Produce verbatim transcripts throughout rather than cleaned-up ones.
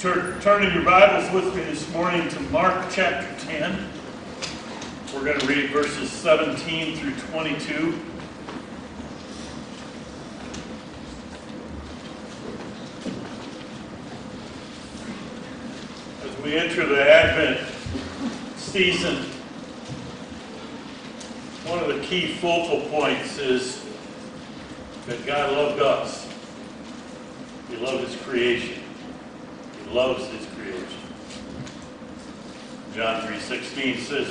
Turn, turn in your Bibles with me this morning to Mark chapter ten. We're going to read verses seventeen through twenty-two. As we enter the Advent season, one of the key focal points is that God loved us. He loved His creation. He loves His creation. John three sixteen says,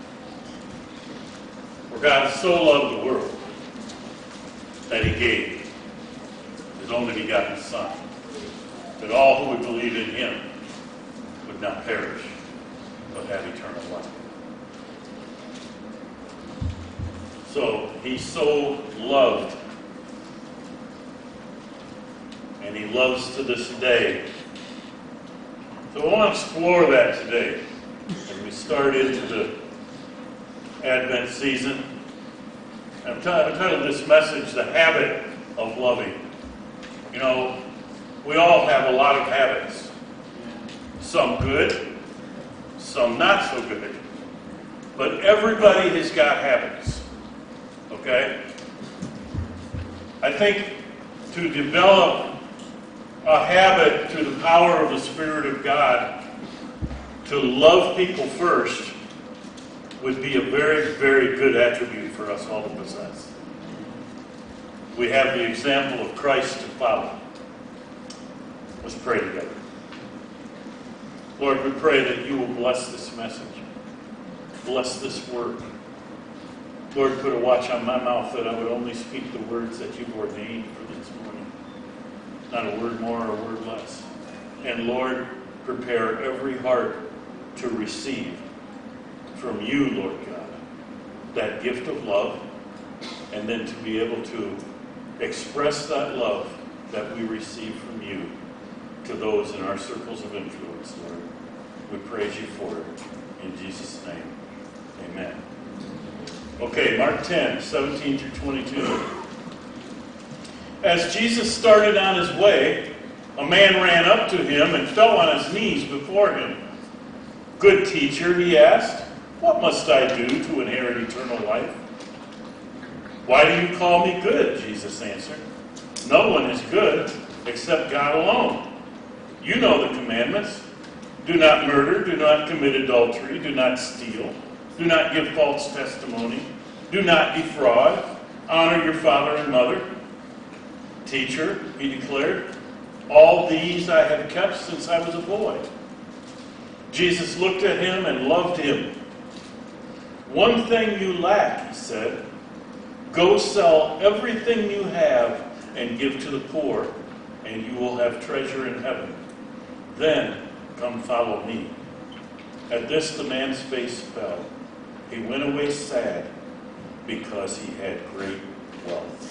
"For God so loved the world that He gave His only begotten Son, that all who would believe in Him would not perish, but have eternal life." So He so loved, and He loves to this day. So I want to explore that today as we start into the Advent season. I've titled this message, "The Habit of Loving." You know, we all have a lot of habits. Some good, some not so good. But everybody has got habits. Okay? I think to develop a habit through the power of the Spirit of God to love people first would be a very, very good attribute for us all to possess. We have the example of Christ to follow. Let's pray together. Lord, we pray that you will bless this message. Bless this word. Lord, put a watch on my mouth that I would only speak the words that you've ordained for this morning. Not a word more or a word less. And Lord, prepare every heart to receive from you, Lord God, that gift of love, and then to be able to express that love that we receive from you to those in our circles of influence, Lord. We praise you for it. In Jesus' name, amen. Okay, Mark ten, seventeen through twenty-two. As Jesus started on his way, a man ran up to him and fell on his knees before him. "Good teacher," he asked, "what must I do to inherit eternal life?" "Why do you call me good?" Jesus answered. "No one is good except God alone. You know the commandments. Do not murder, do not commit adultery, do not steal, do not give false testimony, do not defraud, honor your father and mother." "Teacher," he declared, "all these I have kept since I was a boy." Jesus looked at him and loved him. "One thing you lack," he said. "Go sell everything you have and give to the poor, and you will have treasure in heaven. Then come follow me." At this the man's face fell. He went away sad because he had great wealth.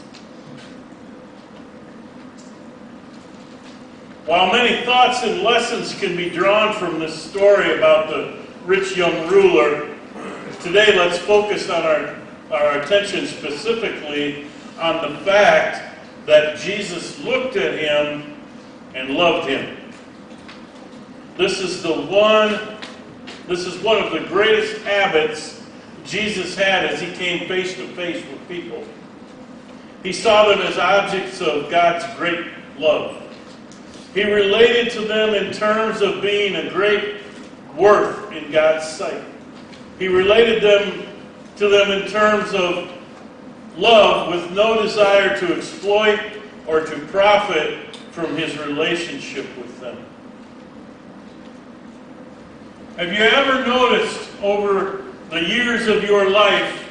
While many thoughts and lessons can be drawn from this story about the rich young ruler, today let's focus on our, our attention specifically on the fact that Jesus looked at him and loved him. This is the one, this is one of the greatest habits Jesus had as he came face to face with people. He saw them as objects of God's great love. He related to them in terms of being a great worth in God's sight. He related them to them in terms of love with no desire to exploit or to profit from his relationship with them. Have you ever noticed over the years of your life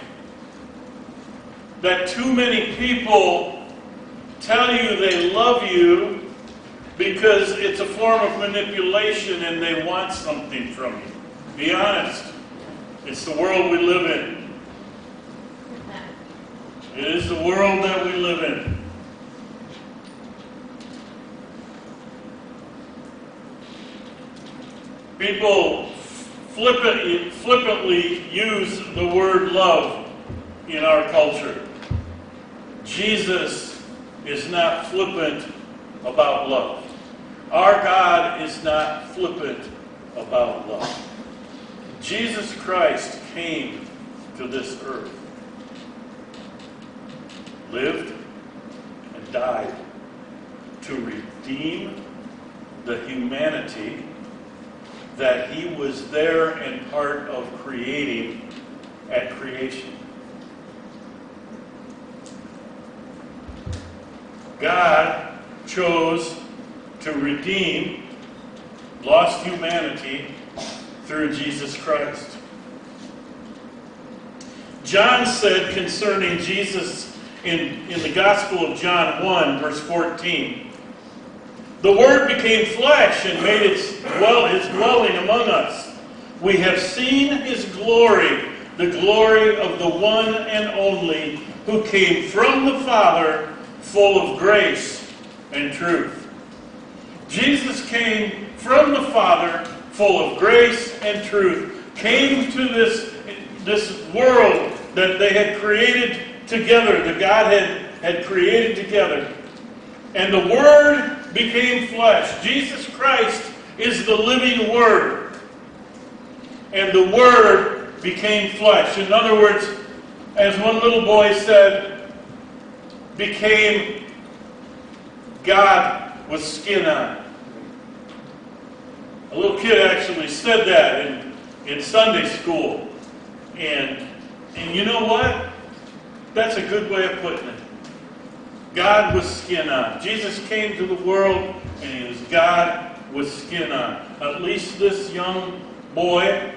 that too many people tell you they love you because it's a form of manipulation and they want something from you? Be honest. It's the world we live in. It is the world that we live in. People flippantly, flippantly use the word love in our culture. Jesus is not flippant about love. Our God is not flippant about love. Jesus Christ came to this earth, lived and died to redeem the humanity that he was there and part of creating at creation. God chose to redeem lost humanity through Jesus Christ. John said concerning Jesus in, in the Gospel of John one, verse fourteen, "The Word became flesh and made its, dwell, his dwelling among us. We have seen his glory, the glory of the one and only, who came from the Father, full of grace and truth." Jesus came from the Father, full of grace and truth, came to this, this world that they had created together, the Godhead had created together. And the Word became flesh. Jesus Christ is the living Word. And the Word became flesh. In other words, as one little boy said, became God with skin on. A little kid actually said that in, in Sunday school. And, and you know what? That's a good way of putting it. God with skin on. Jesus came to the world and he was God with skin on. At least this young boy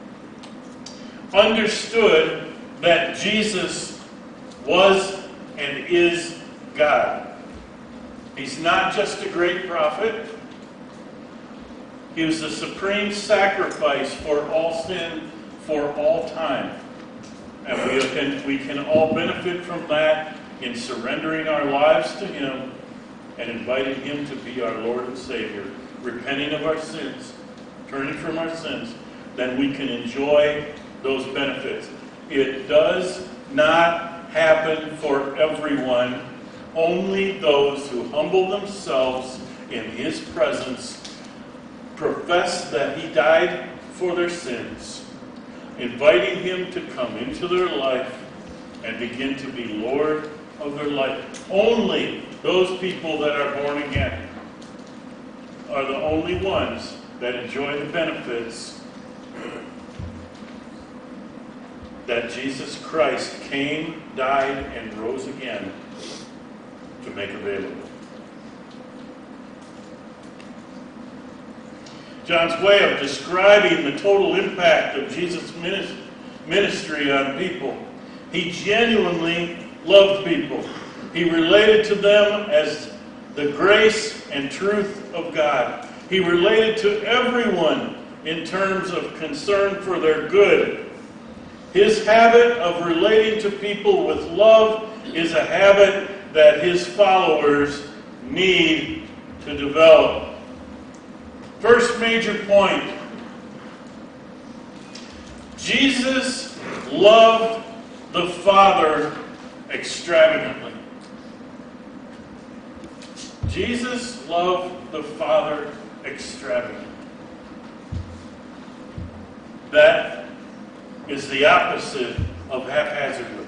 understood that Jesus was and is God. He's not just a great prophet. He was the supreme sacrifice for all sin, for all time. And we can, we can all benefit from that in surrendering our lives to him and inviting him to be our Lord and Savior, repenting of our sins, turning from our sins, then we can enjoy those benefits. It does not happen for everyone. Only those who humble themselves in his presence, profess that he died for their sins, inviting him to come into their life and begin to be Lord of their life. Only those people that are born again are the only ones that enjoy the benefits that Jesus Christ came, died, and rose again to make available. John's way of describing the total impact of Jesus' ministry on people. He genuinely loved people. He related to them as the grace and truth of God. He related to everyone in terms of concern for their good. His habit of relating to people with love is a habit that his followers need to develop. First major point. Jesus loved the Father extravagantly. Jesus loved the Father extravagantly. That is the opposite of haphazardly.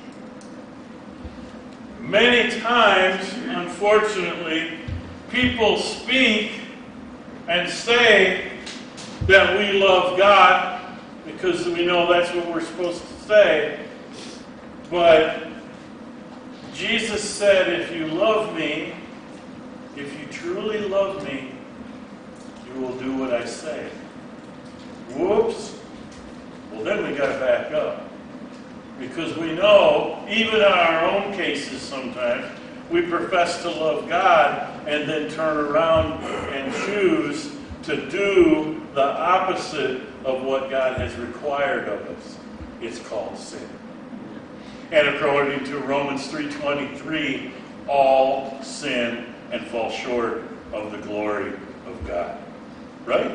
Many times, unfortunately, people speak and say that we love God because we know that's what we're supposed to say. But Jesus said, if you love me, if you truly love me, you will do what I say. Whoops. Well, then we got to back up. Because we know, even in our own cases sometimes, we profess to love God and then turn around and choose to do the opposite of what God has required of us. It's called sin. And according to Romans three twenty-three, all sin and fall short of the glory of God. Right?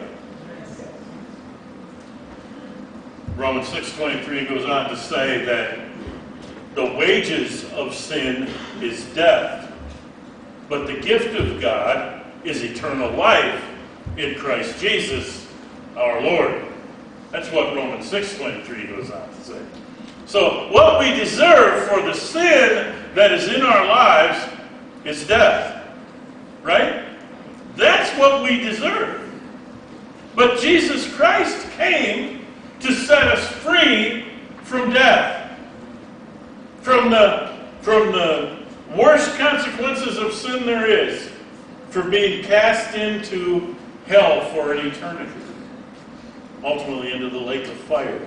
Romans six twenty-three goes on to say that the wages of sin is death, but the gift of God is eternal life in Christ Jesus our Lord. That's what Romans six twenty-three goes on to say. So what we deserve for the sin that is in our lives is death. Right? That's what we deserve. But Jesus Christ came to set us free from death. From the, from the worst consequences of sin there is. For being cast into hell for an eternity. Ultimately into the lake of fire.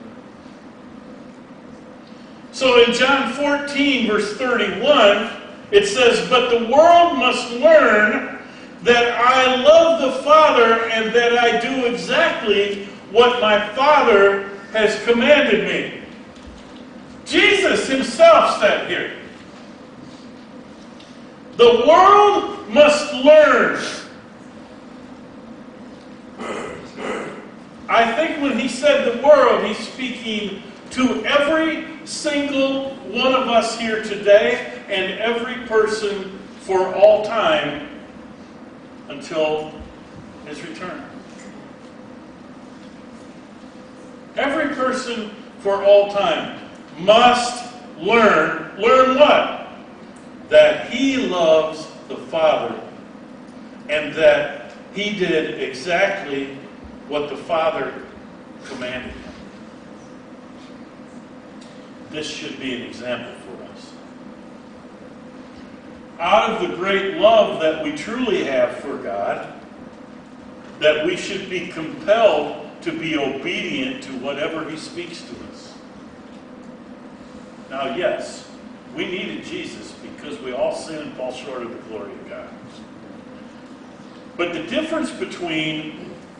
So in John fourteen, verse thirty-one, it says, "But the world must learn that I love the Father and that I do exactly what my Father has commanded me." Jesus himself said here, the world must learn. I think when he said the world, he's speaking to every single one of us here today and every person for all time until his return. Every person for all time must learn, learn what? That he loves the Father and that he did exactly what the Father commanded him. This should be an example for us. Out of the great love that we truly have for God, that we should be compelled to be obedient to whatever he speaks to us. Now, yes, we needed Jesus because we all sin and fall short of the glory of God. But the difference between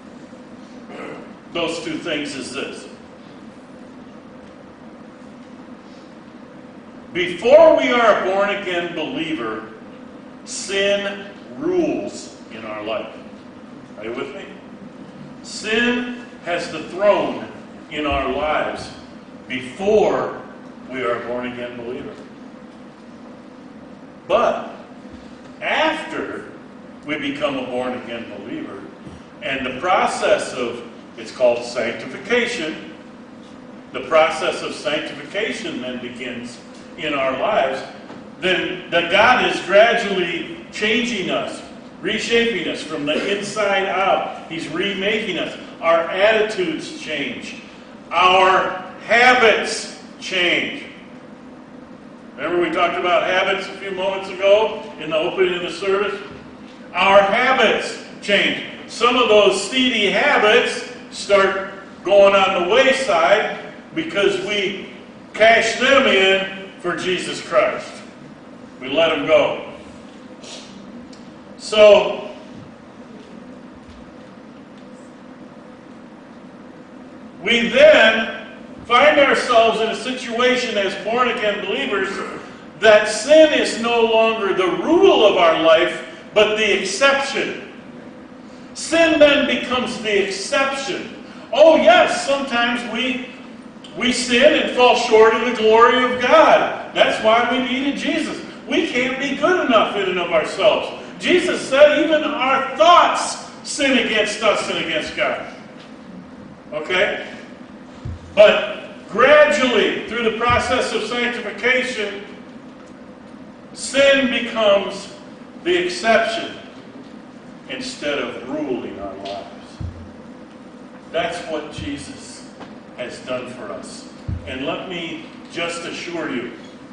those two things is this. Before we are a born-again believer, sin rules in our life. Are you with me? Sin has the throne in our lives before we are a born-again believer. But after we become a born-again believer, and the process of, it's called sanctification, the process of sanctification then begins in our lives, then that God is gradually changing us, reshaping us from the inside out. He's remaking us. Our attitudes change. Our habits change. Remember we talked about habits a few moments ago in the opening of the service? Our habits change. Some of those seedy habits start going on the wayside because we cash them in for Jesus Christ. We let them go. So, we then find ourselves in a situation as born-again believers that sin is no longer the rule of our life, but the exception. Sin then becomes the exception. Oh yes, sometimes we we sin and fall short of the glory of God. That's why we needed Jesus. We can't be good enough in and of ourselves. Jesus said even our thoughts sin against us and against God. Okay? But gradually, through the process of sanctification, sin becomes the exception instead of ruling our lives. That's what Jesus has done for us. And let me just assure you,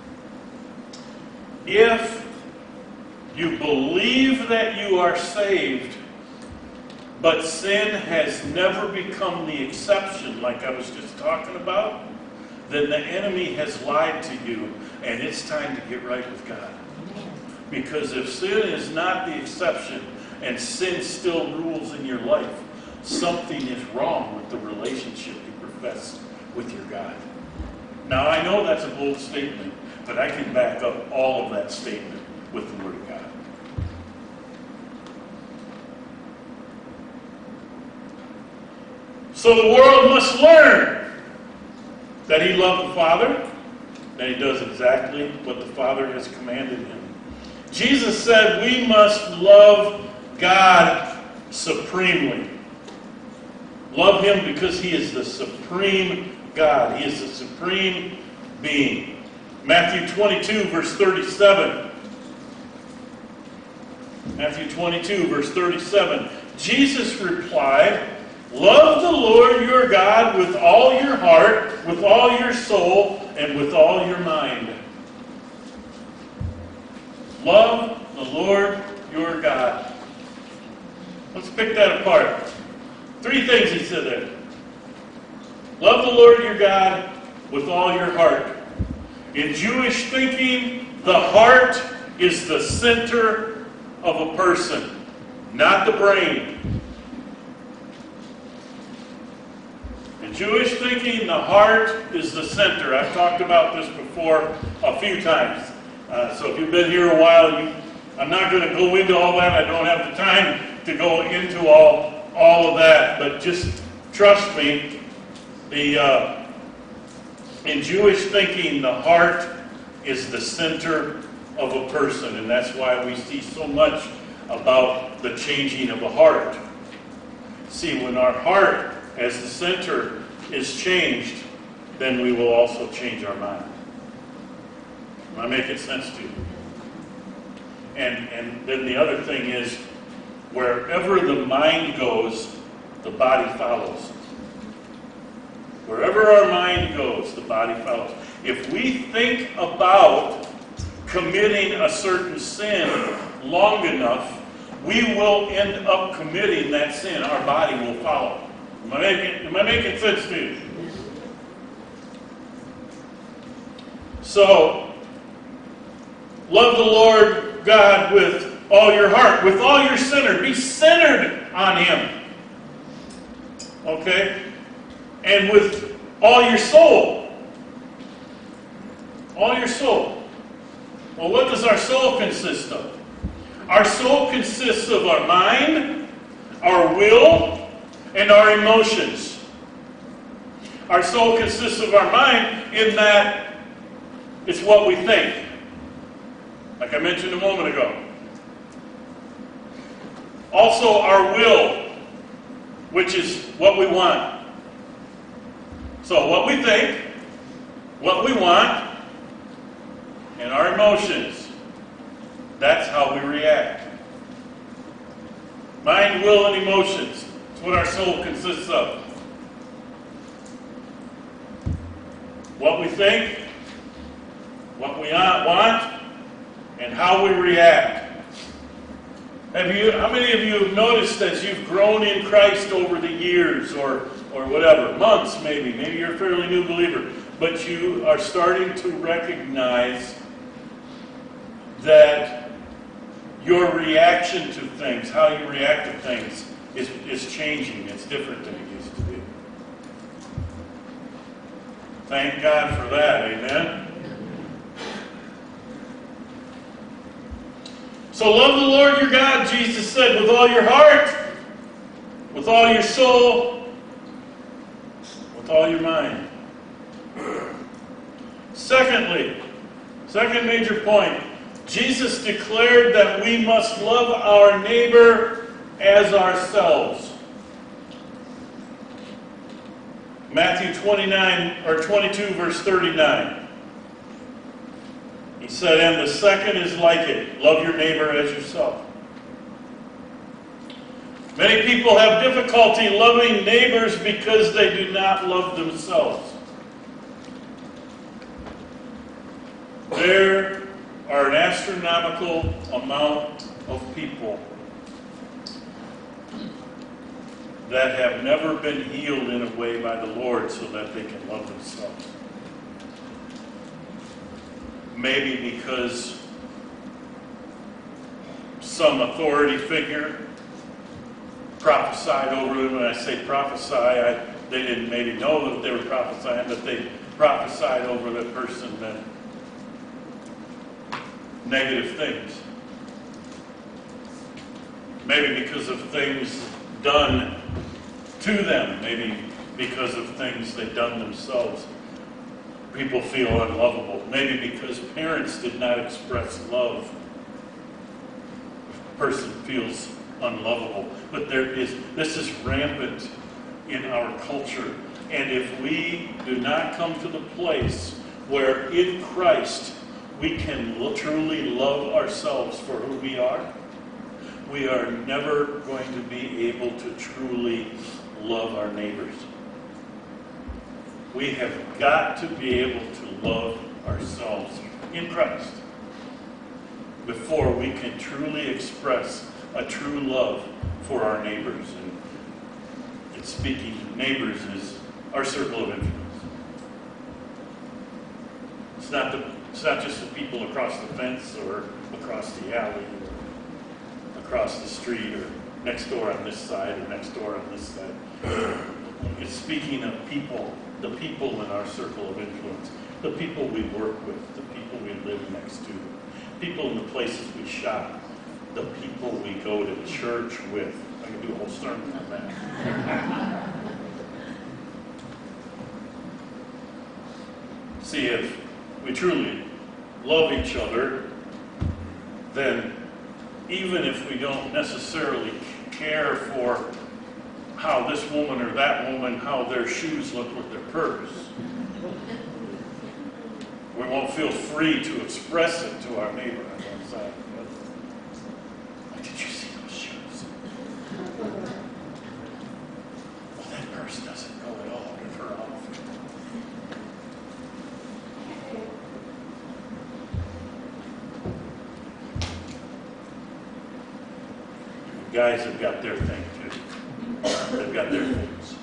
if you believe that you are saved, but sin has never become the exception, like I was just talking about, then the enemy has lied to you, and it's time to get right with God. Because if sin is not the exception, and sin still rules in your life, something is wrong with the relationship you profess with your God. Now, I know that's a bold statement, but I can back up all of that statement with the Word of God. So the world must learn that he loved the Father, that he does exactly what the Father has commanded him. Jesus said we must love God supremely. Love Him because He is the supreme God. He is the supreme being. Matthew twenty-two, verse thirty-seven. Matthew twenty-two, verse thirty-seven. Jesus replied, love the Lord your God with all your heart, with all your soul, and with all your mind. Love the Lord your God. Let's pick that apart. Three things he said there. Love the Lord your God with all your heart. In Jewish thinking, the heart is the center of a person, not the brain. In Jewish thinking, the heart is the center. I've talked about this before a few times. Uh, so if you've been here a while, you, I'm not going to go into all that. I don't have the time to go into all, all of that. But just trust me, the uh, in Jewish thinking, the heart is the center of a person. And that's why we see so much about the changing of a heart. See, when our heart as the center is changed, then we will also change our mind. Am I making sense to you? And, and then the other thing is, wherever the mind goes, the body follows. Wherever our mind goes, the body follows. If we think about committing a certain sin long enough, we will end up committing that sin. Our body will follow. Am I making, am I making sense to you? So, love the Lord God with all your heart, with all your center. Be centered on Him. Okay? And with all your soul. All your soul. Well, what does our soul consist of? Our soul consists of our mind, our will, and our emotions. Our soul consists of our mind in that it's what we think. Like I mentioned a moment ago. Also our will, which is what we want. So what we think, what we want, and our emotions. That's how we react. Mind, will, and emotions. It's what our soul consists of. What we think, what we want, and how we react. Have you? How many of you have noticed as you've grown in Christ over the years, or or whatever, months maybe, maybe you're a fairly new believer, but you are starting to recognize that your reaction to things, how you react to things, is, is changing. It's different than it used to be. Thank God for that, amen? So love the Lord your God, Jesus said, with all your heart, with all your soul, with all your mind. Secondly, second major point, Jesus declared that we must love our neighbor as ourselves. Matthew twenty-nine or twenty-two, verse thirty-nine. He said, and the second is like it, love your neighbor as yourself. Many people have difficulty loving neighbors because they do not love themselves. There are an astronomical amount of people that have never been healed in a way by the Lord so that they can love themselves. Maybe because some authority figure prophesied over them. When I say prophesy, I, they didn't maybe know that they were prophesying, but they prophesied over the person that negative things. Maybe because of things done to them. Maybe because of things they've done themselves. People feel unlovable. Maybe because parents did not express love. A person feels unlovable. But there is, this is rampant in our culture. And if we do not come to the place where in Christ we can truly love ourselves for who we are, we are never going to be able to truly love our neighbors. We have got to be able to love ourselves in Christ before we can truly express a true love for our neighbors. And it's speaking to neighbors is our circle of influence. It's not the it's not just the people across the fence or across the alley or across the street or next door on this side or next door on this side. It's speaking of people, the people in our circle of influence, the people we work with, the people we live next to, people in the places we shop, the people we go to church with. I can do a whole sermon on that. See, if we truly love each other, then even if we don't necessarily care for how this woman or that woman, how their shoes look with their purse, we won't feel free to express it to our neighbor on one side. Like, did you see those shoes? Well, that purse doesn't go at all. Give her off. Guys have got their thing too. They've got their things.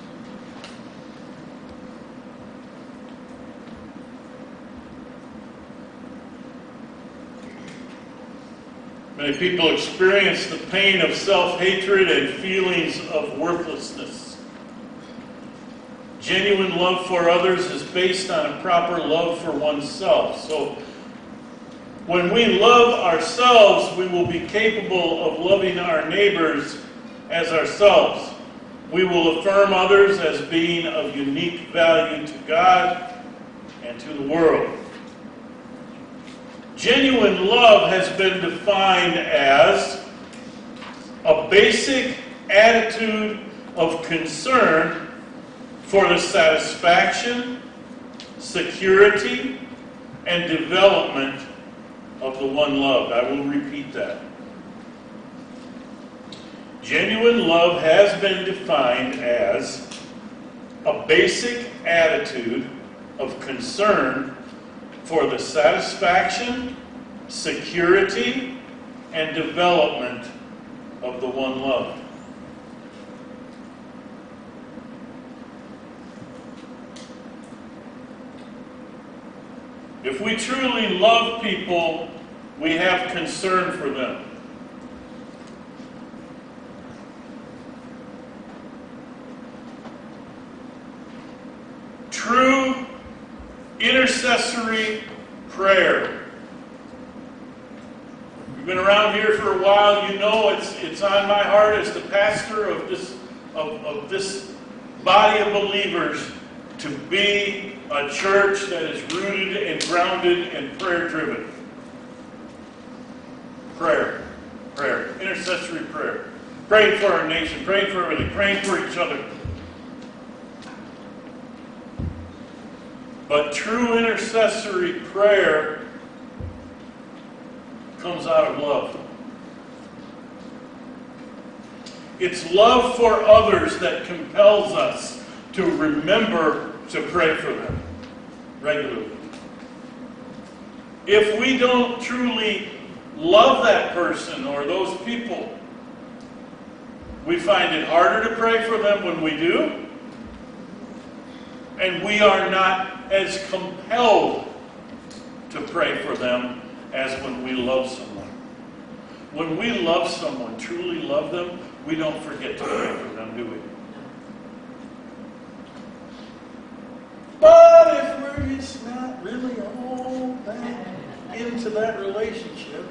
Many people experience the pain of self-hatred and feelings of worthlessness. Genuine love for others is based on a proper love for oneself. So when we love ourselves, we will be capable of loving our neighbors as ourselves. We will affirm others as being of unique value to God and to the world. Genuine love has been defined as a basic attitude of concern for the satisfaction, security, and development of the one loved. I will repeat that. Genuine love has been defined as a basic attitude of concern for the satisfaction, security, and development of the one loved. If we truly love people, we have concern for them. True intercessory prayer. You've been around here for a while, you know it's it's on my heart as the pastor of this of, of this body of believers to be a church that is rooted and grounded and prayer driven. Prayer. Prayer. Intercessory prayer. Praying for our nation, praying for everything, praying for each other. But true intercessory prayer comes out of love. It's love for others that compels us to remember to pray for them regularly. If we don't truly love that person or those people, we find it harder to pray for them when we do, and we are not as compelled to pray for them as when we love someone. When we love someone, truly love them, we don't forget to pray for them, do we? But if we're just not really all that into that relationship,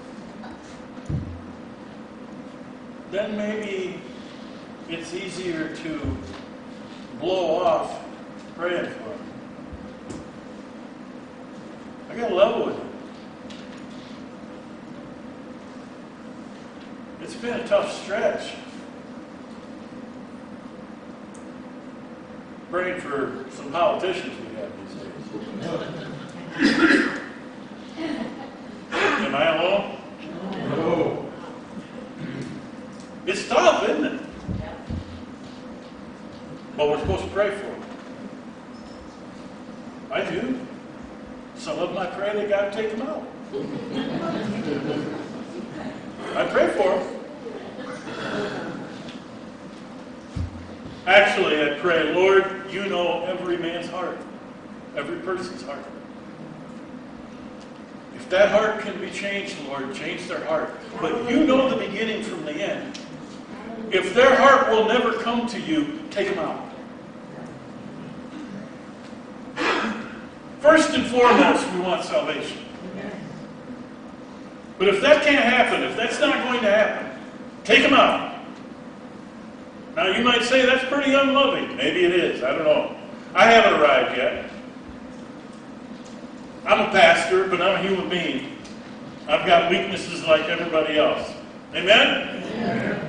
then maybe it's easier to blow off praying for them. I got to level with it. It's been a tough stretch. Praying for some politicians we have these days. Am I alone? No. It's tough, isn't it? But we're supposed to pray for them. I do. Some of them I pray that God take them out. I pray for them. Actually, I pray, Lord, you know every man's heart, every person's heart. If that heart can be changed, Lord, change their heart. But you know the beginning from the end. If their heart will never come to you, take them out. First and foremost, we want salvation. But if that can't happen, if that's not going to happen, take them out. Now you might say that's pretty unloving. Maybe it is. I don't know. I haven't arrived yet. I'm a pastor, but I'm a human being. I've got weaknesses like everybody else. Amen? Amen.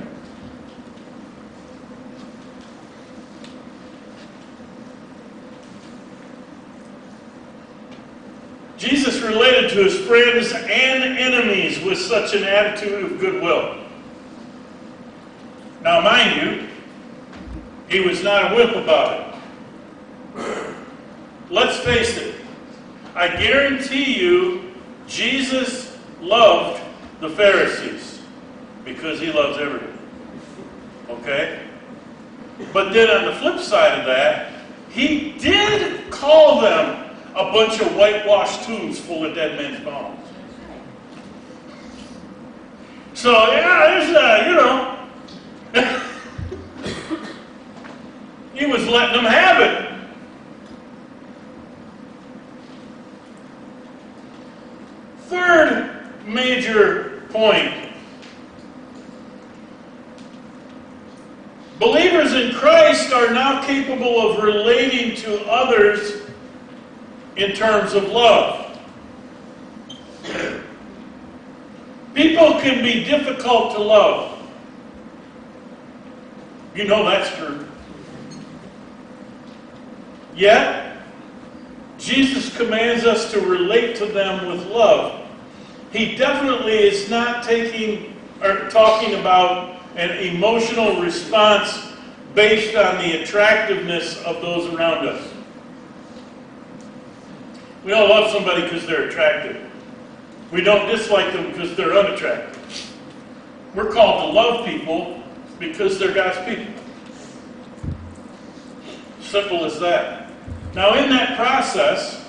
Jesus related to his friends and enemies with such an attitude of goodwill. Now, mind you, he was not a wimp about it. Let's face it. I guarantee you, Jesus loved the Pharisees because he loves everybody. Okay? But then on the flip side of that, he did call them a bunch of whitewashed tombs full of dead men's bones. So, yeah, there's, uh, you know, he was letting them have it. Third major point. Believers in Christ are now capable of relating to others in terms of love. People can be difficult to love. You know that's true. Yet, Jesus commands us to relate to them with love. He definitely is not taking or talking about an emotional response based on the attractiveness of those around us. We don't love somebody because they're attractive. We don't dislike them because they're unattractive. We're called to love people because they're God's people. Simple as that. Now, in that process,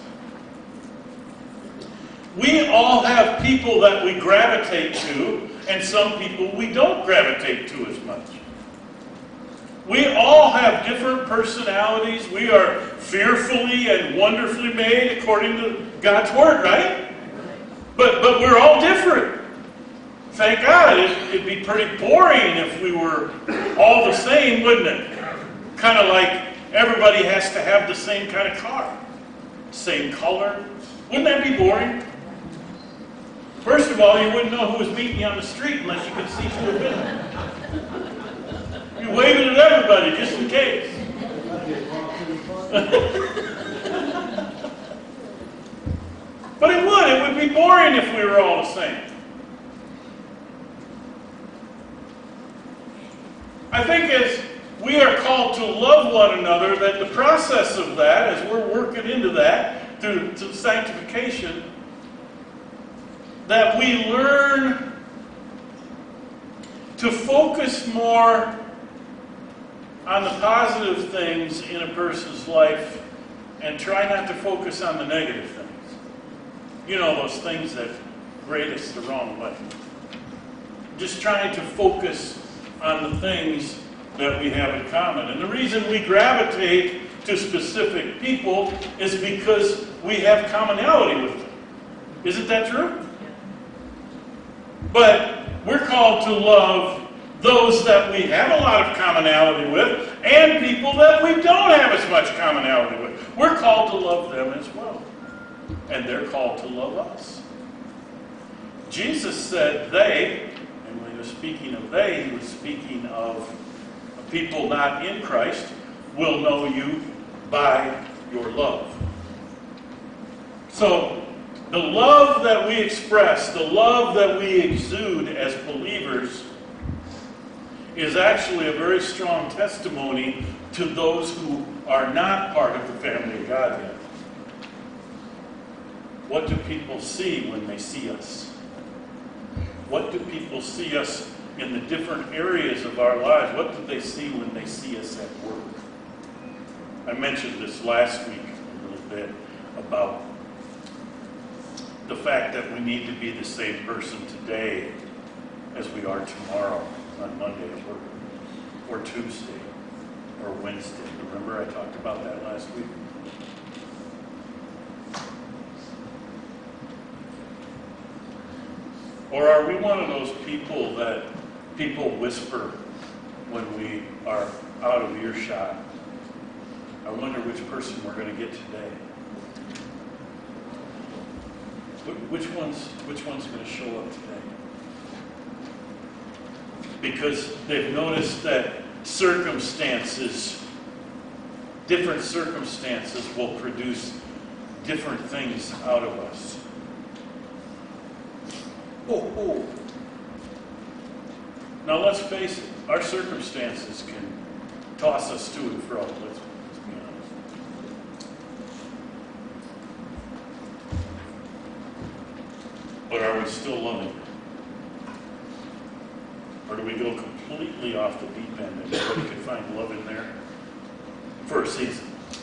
we all have people that we gravitate to, and some people we don't gravitate to as much. We all have different personalities. We are fearfully and wonderfully made according to God's Word, right? But but we're all different. Thank God. It, it'd be pretty boring if we were all the same, wouldn't it? Kind of like everybody has to have the same kind of car. Same color. Wouldn't that be boring? First of all, you wouldn't know who was meeting you on the street unless you could see through the window. You waving at everybody just in case. But it would. It would be boring if we were all the same. I think as we are called to love one another, that the process of that, as we're working into that through to sanctification, that we learn to focus more on the positive things in a person's life and try not to focus on the negative things. You know, those things that grade us the wrong way. Just trying to focus on the things that we have in common. And the reason we gravitate to specific people is because we have commonality with them. Isn't that true? But we're called to love those that we have a lot of commonality with and people that we don't have as much commonality with. We're called to love them as well. And they're called to love us. Jesus said they, and we he was speaking of they, he was speaking of people not in Christ will know you by your love. So, the love that we express, the love that we exude as believers, is actually a very strong testimony to those who are not part of the family of God yet. What do people see when they see us? What do people see us in the different areas of our lives? What do they see when they see us at work? I mentioned this last week a little bit about the fact that we need to be the same person today as we are tomorrow on Monday at work, or Tuesday, or Wednesday. Remember I talked about that last week? Or are we one of those people that people whisper when we are out of earshot? I wonder which person we're going to get today. Which one's, which one's going to show up today? Because they've noticed that circumstances, different circumstances will produce different things out of us. Oh, oh. Now let's face it, our circumstances can toss us to and fro. Let's, let's be honest. But are we still loving? Or do we go completely off the deep end and nobody can find love in there for a season?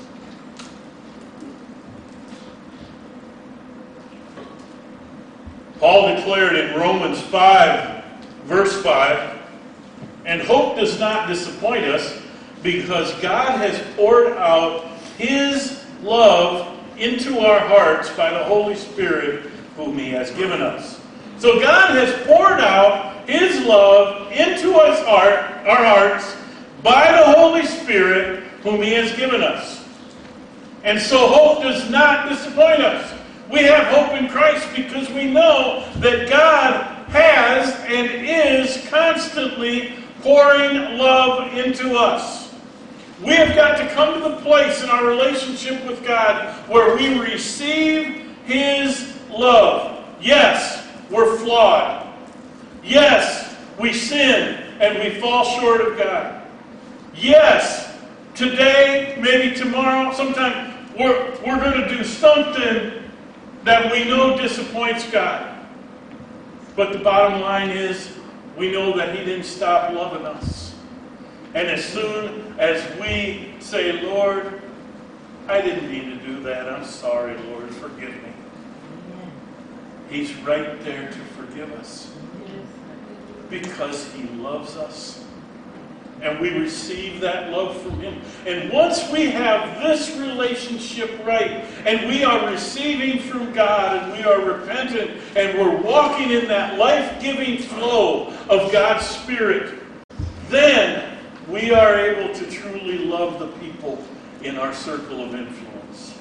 Paul declared in Romans five, verse five, and hope does not disappoint us because God has poured out His love into our hearts by the Holy Spirit whom He has given us. So God has poured out His love into us heart, our hearts by the Holy Spirit whom He has given us. And so hope does not disappoint us. We have hope in Christ because we know that God has and is constantly pouring love into us. We have got to come to the place in our relationship with God where we receive His love. Yes, we're flawed. Yes, we sin and we fall short of God. Yes, today, maybe tomorrow, sometime, we're, we're going to do something that we know disappoints God. But the bottom line is, we know that He didn't stop loving us. And as soon as we say, Lord, I didn't mean to do that. I'm sorry, Lord. Forgive me. He's right there to forgive us. Because He loves us. And we receive that love from Him. And once we have this relationship right, and we are receiving from God, and we are repentant, and we're walking in that life-giving flow of God's Spirit, then we are able to truly love the people in our circle of influence.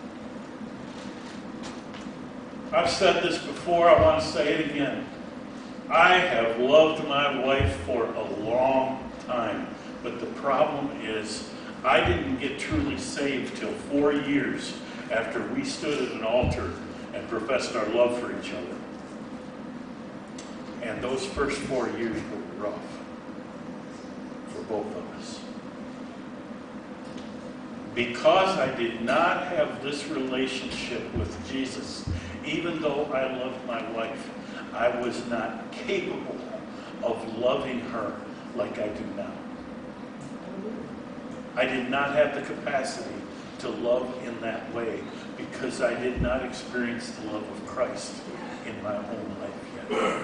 I've said this before, I want to say it again. I have loved my wife for a long time, but the problem is I didn't get truly saved till four years after we stood at an altar and professed our love for each other. And those first four years were rough for both of us. Because I did not have this relationship with Jesus, even though I loved my wife, I was not capable of loving her like I do now. I did not have the capacity to love in that way because I did not experience the love of Christ in my own life yet.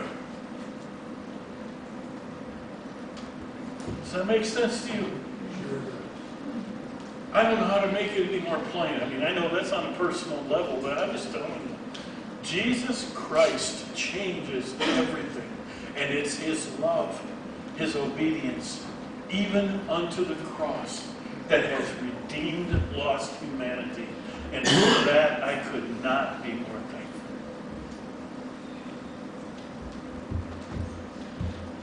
Does that make sense to you? Sure. I don't know how to make it any more plain. I mean, I know that's on a personal level, but I'm just telling you. Jesus Christ changes everything. And it's His love, His obedience, even unto the cross, that has redeemed lost humanity. And for that, I could not be more thankful.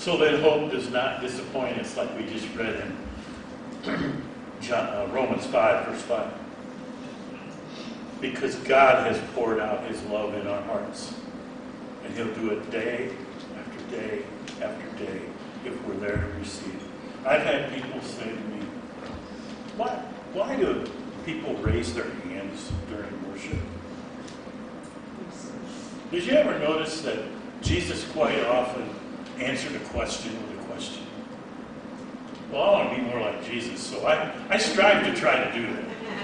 so that hope does not disappoint us, like we just read in John, uh, Romans five, verse five. Because God has poured out his love in our hearts. And he'll do it day after day after day if we're there to receive. I've had people say to me, why, why do people raise their hands during worship? Did you ever notice that Jesus quite often answered a question with a question? Well, I want to be more like Jesus, so I, I strive to try to do that.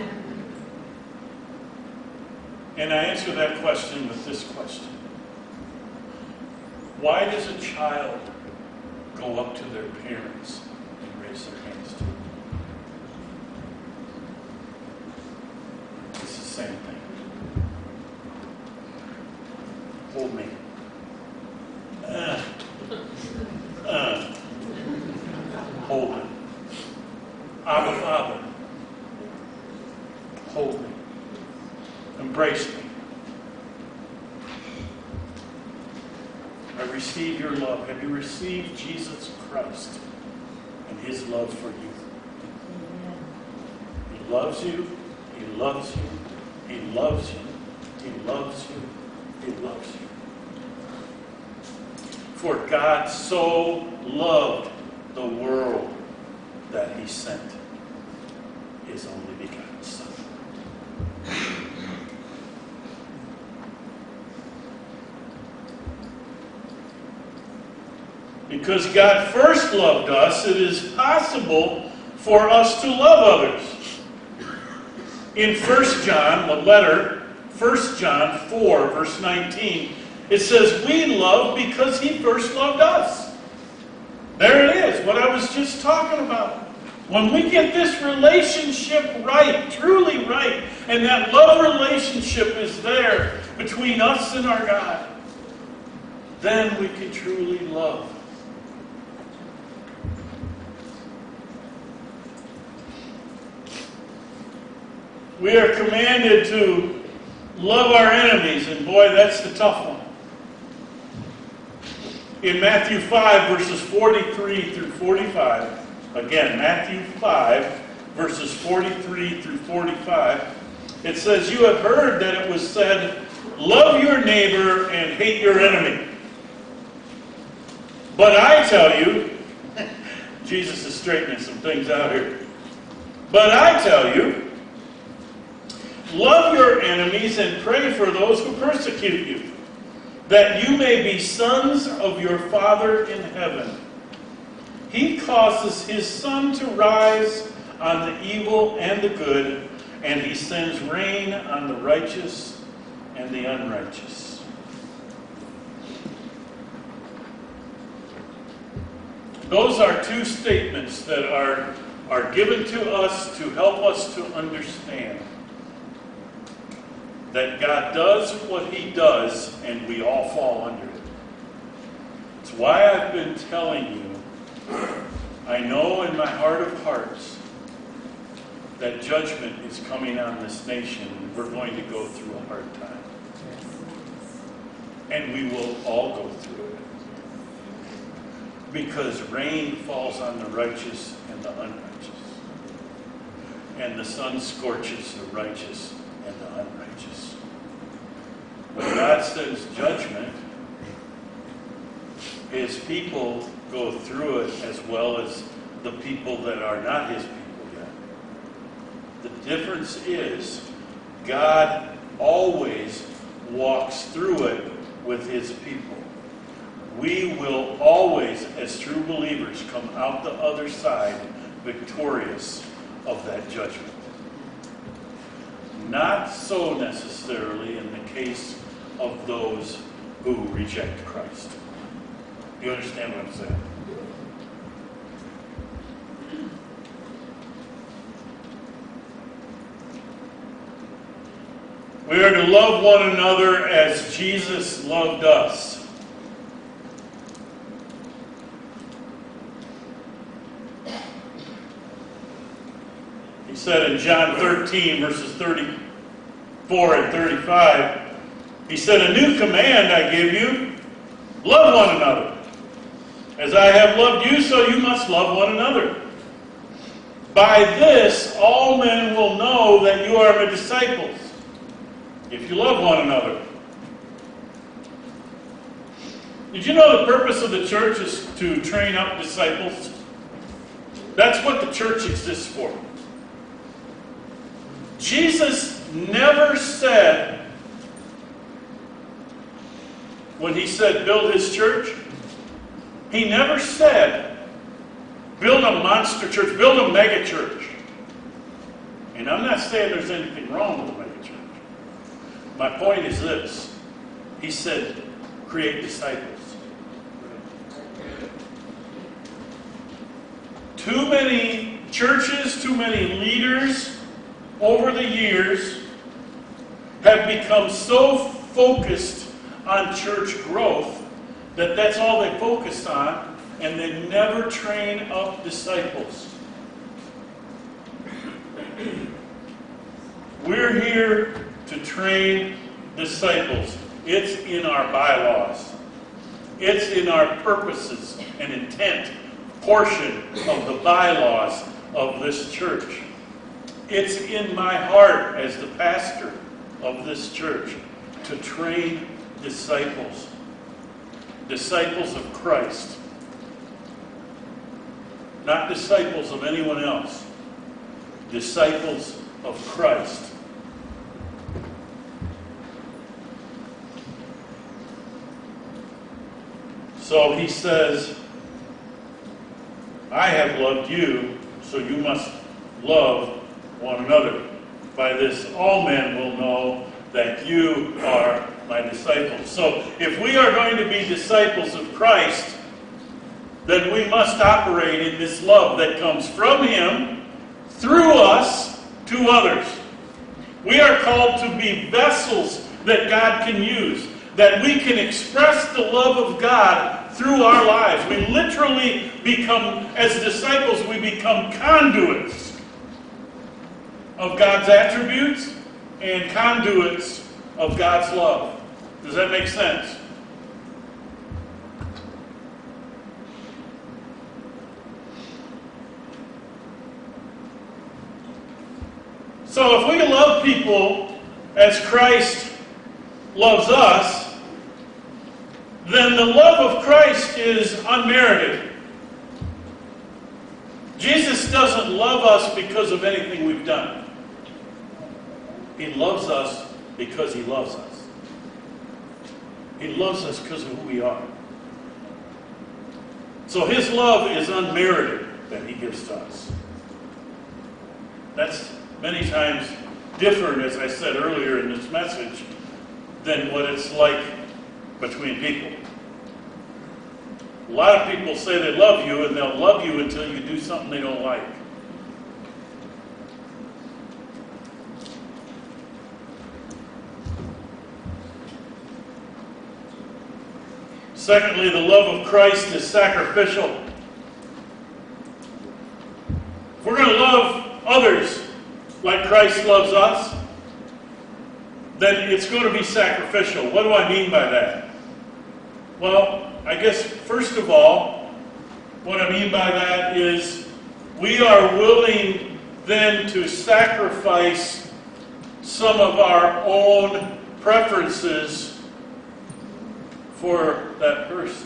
And I answer that question with this question. Why does a child go up to their parents and raise their hands to them? It's the same thing. Hold me. Uh, uh, hold me. Abba, Father. Hold me. Embrace me. I receive your love. Have you received Jesus Christ and his love for you? He loves you. He loves you. He loves you. He loves you. He loves you. For God so loved the world that he sent his only begotten Son. Because God first loved us, it is possible for us to love others. In First John, the letter, First John four, verse nineteen, it says, we love because he first loved us. There it is, what I was just talking about. When we get this relationship right, truly right, and that love relationship is there between us and our God, then we can truly love. We are commanded to love our enemies, and boy, that's the tough one. In Matthew five, verses forty-three through forty-five, again, Matthew five, verses forty-three through forty-five, it says, you have heard that it was said, love your neighbor and hate your enemy. But I tell you, Jesus is straightening some things out here. But I tell you, love your enemies and pray for those who persecute you, that you may be sons of your Father in heaven. He causes his sun to rise on the evil and the good, and he sends rain on the righteous and the unrighteous. Those are two statements that are, are given to us to help us to understand that God does what he does, and we all fall under it. It's why I've been telling you, I know in my heart of hearts that judgment is coming on this nation, and we're going to go through a hard time. And we will all go through it. Because rain falls on the righteous and the unrighteous. And the sun scorches the righteous and the unrighteous. When God sends judgment, his people go through it as well as the people that are not his people yet. The difference is God always walks through it with his people. We will always, as true believers, come out the other side victorious of that judgment. Not so necessarily in the case of those who reject Christ. You understand what I'm saying? We are to love one another as Jesus loved us. He said in John thirteen, verses thirty-four and thirty-five, he said, a new command I give you, love one another. As I have loved you, so you must love one another. By this, all men will know that you are my disciples, if you love one another. Did you know the purpose of the church is to train up disciples? That's what the church exists for. Jesus never said, when he said build his church, he never said build a monster church, build a mega church. And I'm not saying there's anything wrong with a mega church. My point is this. He said create disciples. Too many churches, too many leaders over the years have become so focused on church growth that that's all they focus on, and they never train up disciples. We're here to train disciples. It's in our bylaws. It's in our purposes and intent portion of the bylaws of this church. It's in my heart as the pastor of this church to train disciples. Disciples of Christ. Not disciples of anyone else. Disciples of Christ. So he says, I have loved you, so you must love one another. By this, all men will know that you are my disciples. So, if we are going to be disciples of Christ, then we must operate in this love that comes from him, through us, to others. We are called to be vessels that God can use, that we can express the love of God through our lives. We literally become, as disciples, we become conduits of God's attributes and conduits of God's love. Does that make sense? So if we love people as Christ loves us, then the love of Christ is unmerited. Jesus doesn't love us because of anything we've done. He loves us because he loves us. He loves us because of who we are. So his love is unmerited that he gives to us. That's many times different, as I said earlier in this message, than what it's like between people. A lot of people say they love you, and they'll love you until you do something they don't like. Secondly, the love of Christ is sacrificial. If we're going to love others like Christ loves us, then it's going to be sacrificial. What do I mean by that? Well, I guess first of all, what I mean by that is we are willing then to sacrifice some of our own preferences for that person.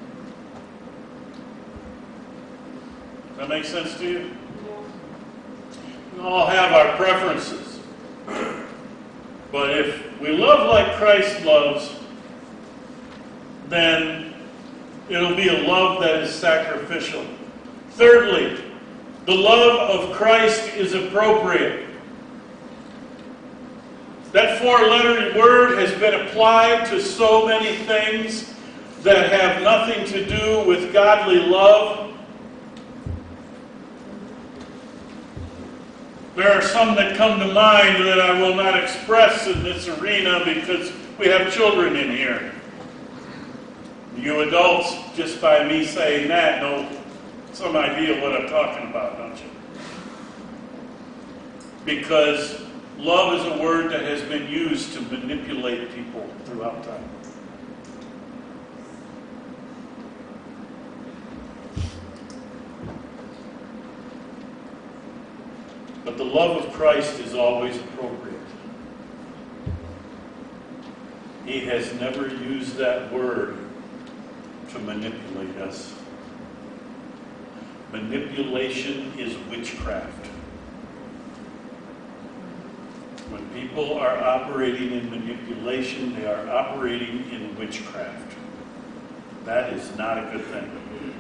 Does that make sense to you? We all have our preferences. But if we love like Christ loves, then it'll be a love that is sacrificial. Thirdly, the love of Christ is appropriate. That four-letter word has been applied to so many things that have nothing to do with godly love. There are some that come to mind that I will not express in this arena because we have children in here. You adults, just by me saying that, know some idea what I'm talking about, don't you? Because love is a word that has been used to manipulate people throughout time. But the love of Christ is always appropriate. He has never used that word to manipulate us. Manipulation is witchcraft. When people are operating in manipulation, they are operating in witchcraft. That is not a good thing.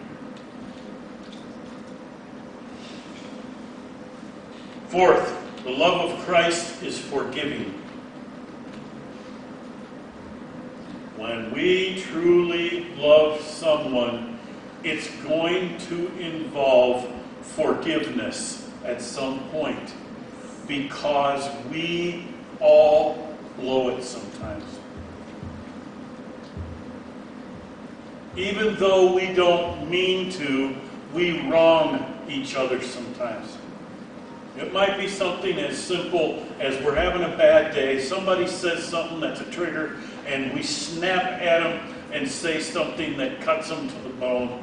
Fourth, the love of Christ is forgiving. When we truly love someone, it's going to involve forgiveness at some point, because we all blow it sometimes. Even though we don't mean to, we wrong each other sometimes. It might be something as simple as we're having a bad day, somebody says something that's a trigger, and we snap at them and say something that cuts them to the bone.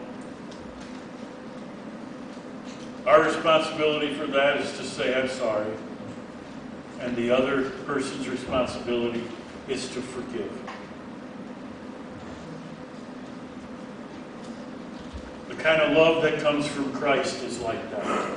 Our responsibility for that is to say, I'm sorry. And the other person's responsibility is to forgive. The kind of love that comes from Christ is like that.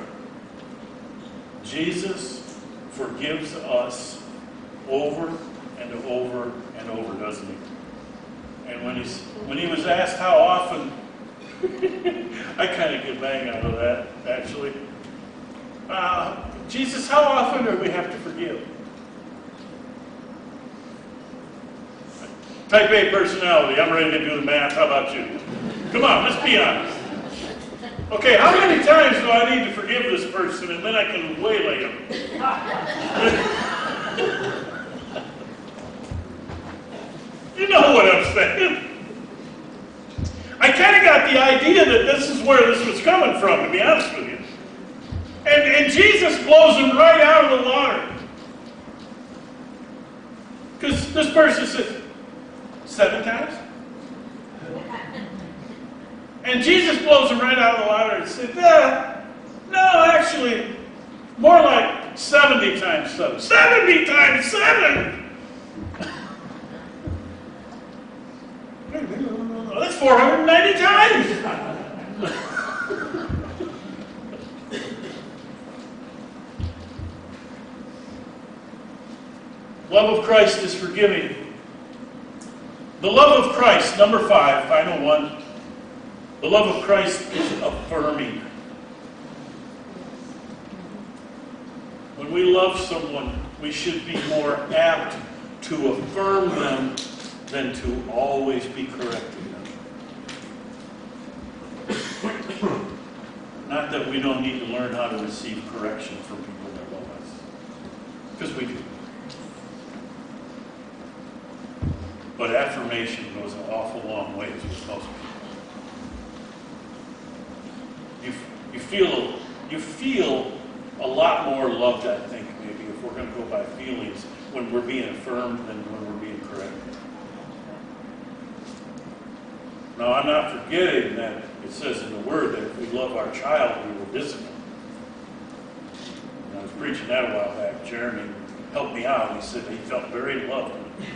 Jesus forgives us over and over and over, doesn't he? And when he's when he was asked how often, I kind of get bang out of that, actually. Uh, Jesus, how often do we have to forgive? Type A personality, I'm ready to do the math. How about you? Come on, let's be honest. Okay, how many times do I need to forgive this person and then I can waylay him? You know what I'm saying. I kind of got the idea that this is where this was coming from, to be honest with you. And, and Jesus blows him right out of the water. Because this person said, seven times? And Jesus blows him right out of the water and said, yeah, no, actually, more like seventy times seven. seventy times seven! That's four hundred ninety times! Love of Christ is forgiving. The love of Christ, number five, final one. The love of Christ is affirming. When we love someone, we should be more apt to affirm them than to always be correcting them. Not that we don't need to learn how to receive correction from people that love us. Because we do. But affirmation goes an awful long way with most people. You, you feel you feel a lot more loved, I think, maybe, if we're going to go by feelings, when we're being affirmed than when we're being corrected. Now, I'm not forgetting that it says in the Word that if we love our child, we will discipline. And I was preaching that a while back. Jeremy helped me out. He said he felt very loved.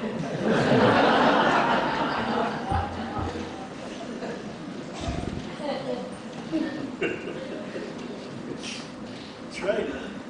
That's right.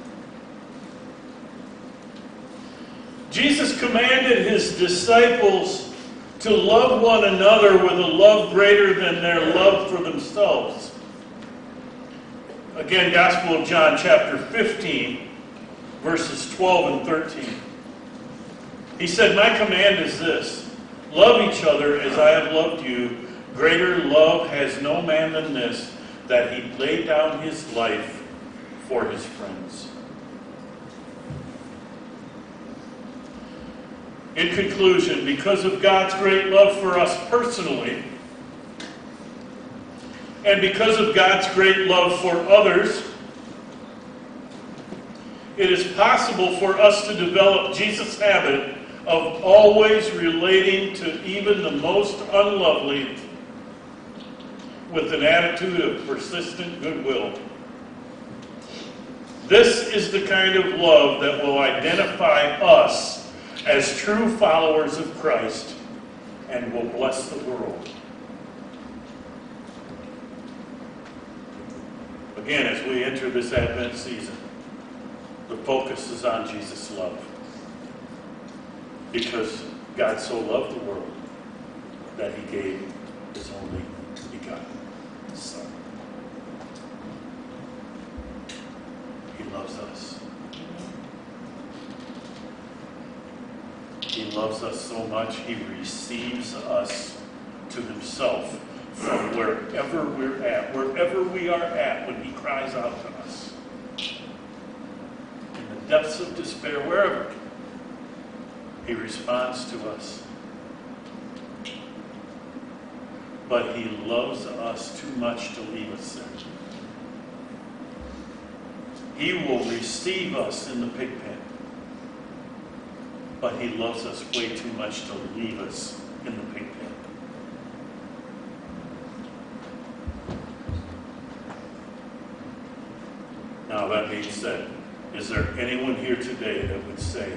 Jesus commanded his disciples to love one another with a love greater than their love for themselves. Again, Gospel of John, chapter fifteen, verses twelve and thirteen. He said, my command is this: love each other as I have loved you. Greater love has no man than this, that he laid down his life for his friends. In conclusion, because of God's great love for us personally, and because of God's great love for others, it is possible for us to develop Jesus' habit of always relating to even the most unlovely with an attitude of persistent goodwill. This is the kind of love that will identify us as true followers of Christ and will bless the world. Again, as we enter this Advent season, the focus is on Jesus' love. Because God so loved the world that he gave his only begotten Son. He loves us. He loves us so much, he receives us to himself from wherever we're at, wherever we are at when he cries out to us. In the depths of despair, wherever, he responds to us. But he loves us too much to leave us there. He will receive us in the pig pen. But he loves us way too much to leave us in the pig pen. Now, that being said, is there anyone here today that would say,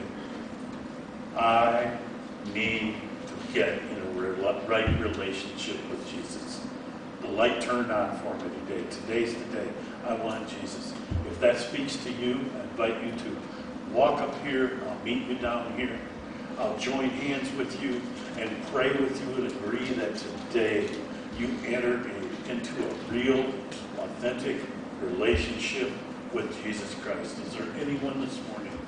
I need to get in a right relationship with Jesus? The light turned on for me today. Today's the day. I want Jesus. If that speaks to you, I invite you to walk up here. I'll meet you down here. I'll join hands with you and pray with you and agree that today you enter into a real, authentic relationship with Jesus Christ. Is there anyone this morning?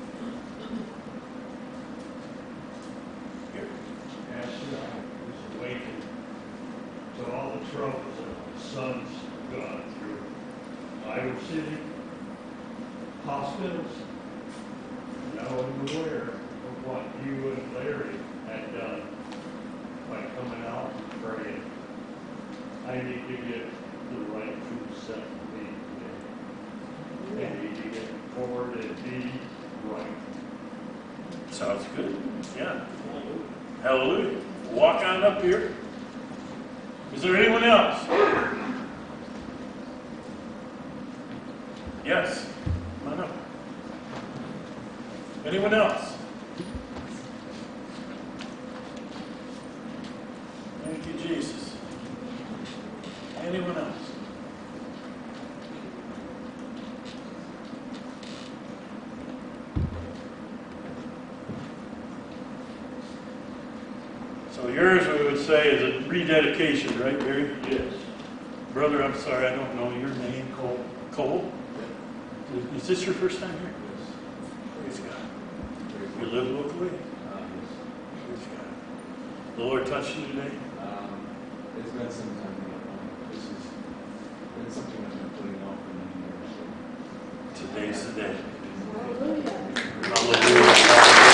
Here. Pastor, I was awakened to all the troubles that my son's gone through. Iowa City, hospitals. Now I'm aware of what you and Larry had done by coming out and praying. I need to get the right food set for me today. I need to get forward and be right. Sounds good. Yeah. Hallelujah. Walk on up here. Is there anyone else? Yes. Come on up. Anyone else? Thank you, Jesus. Anyone else? So yours, we would say, is a rededication, right, Gary? Yes. Brother, I'm sorry, I don't know your name. Cole. Cole? Is this your first time here? Praise God. You live locally? Praise God. The Lord touched you today? Um, it's been some time now. This has been something I've been putting off for many years. So. Today's the day. Hallelujah. Hallelujah.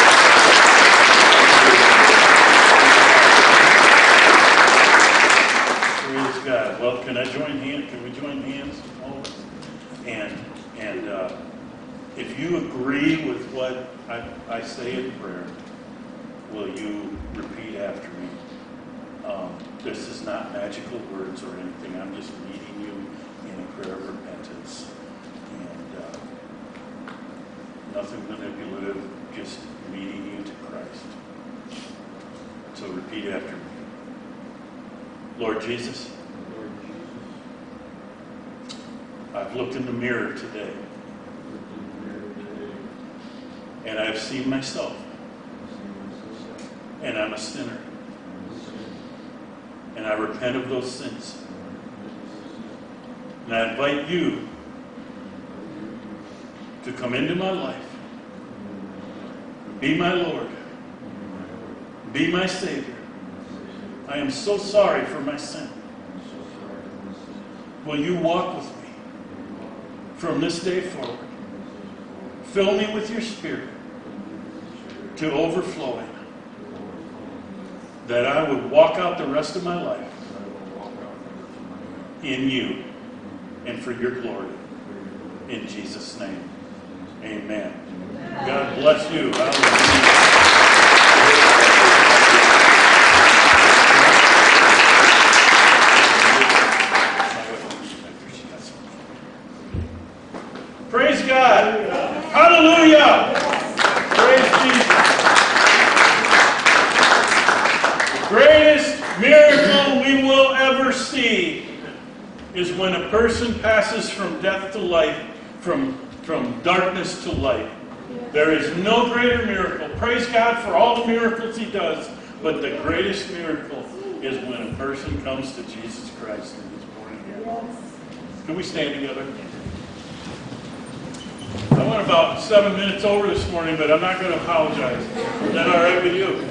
Praise God. Well, can I join hands? Can we join hands? Always? And and uh, if you agree with what I, I say in prayer, will you repeat after me? Um, this is not magical words or anything. I'm just leading you in a prayer of repentance. And uh, nothing manipulative, just leading you to Christ. So repeat after me. Lord Jesus, Lord Jesus, I've looked in the mirror today, look in the mirror today, and I've seen myself, and see myself, and I'm a sinner, and the sin, and I repent of those sins. and I repent of those sins. And I invite you And I invite you to come into my life, to come into my life, be my Lord, be my Lord, be my Savior. be my Savior. I am so sorry for my sin. I'm so sorry for my sins. Will you walk with me Will you walk with me from this day forward? from this day forward? Fill me with your Spirit to overflowing, that I would walk out the rest of my life in you and for your glory. In Jesus' name, amen. God bless you. Hallelujah. Praise God. see is when a person passes from death to life, from, from darkness to light. There is no greater miracle. Praise God for all the miracles He does, but the greatest miracle is when a person comes to Jesus Christ and is born again. Can we stand together? I went about seven minutes over this morning, but I'm not going to apologize. Is that all right with you?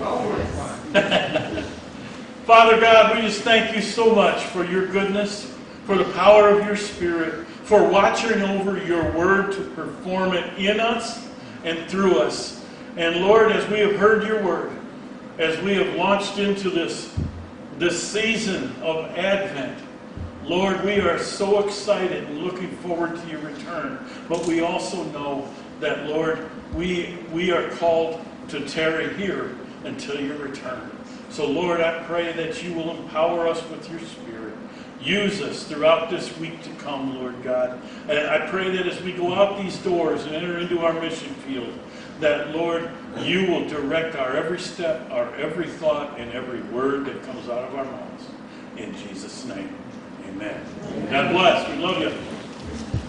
Father God, we just thank you so much for your goodness, for the power of your Spirit, for watching over your word to perform it in us and through us. And Lord, as we have heard your word, as we have launched into this, this season of Advent, Lord, we are so excited and looking forward to your return. But we also know that, Lord, we, we are called to tarry here until your return. So, Lord, I pray that you will empower us with your Spirit. Use us throughout this week to come, Lord God. And I pray that as we go out these doors and enter into our mission field, that, Lord, you will direct our every step, our every thought, and every word that comes out of our mouths. In Jesus' name. Amen. God bless. We love you.